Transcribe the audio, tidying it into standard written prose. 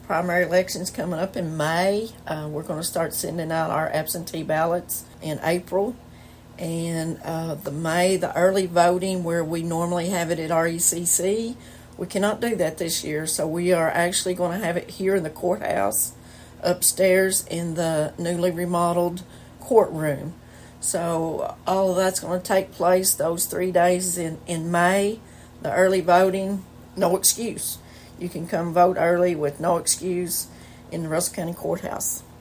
primary elections coming up in May. We're going to start sending out our absentee ballots in April. And the early voting where we normally have it at RECC, we cannot do that this year. So we are actually going to have it here in the courthouse upstairs in the newly remodeled courtroom. So all of that's going to take place those 3 days in May. The early voting, no excuse. You can come vote early with no excuse in the Russell County Courthouse.